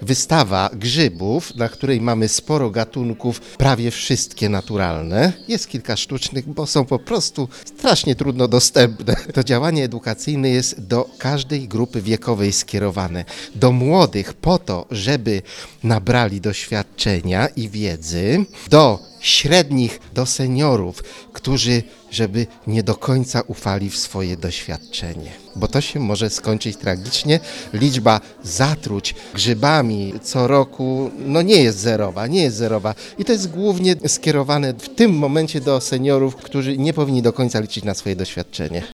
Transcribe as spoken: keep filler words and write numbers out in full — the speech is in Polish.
wystawa grzybów, na której mamy sporo gatunków, prawie wszystkie naturalne. Jest kilka sztucznych, bo są po prostu strasznie trudno dostępne. To działanie edukacyjne jest do każdej grupy wiekowej skierowane. Do młodych po to, żeby nabrali doświadczenia i wiedzy, do średnich, do seniorów, którzy żeby nie do końca ufali w swoje doświadczenie. Bo to się może skończyć tragicznie. Liczba zatruć grzybami co roku no nie jest zerowa, nie jest zerowa. I to jest głównie skierowane w tym momencie do seniorów, którzy nie powinni do końca liczyć na swoje doświadczenie.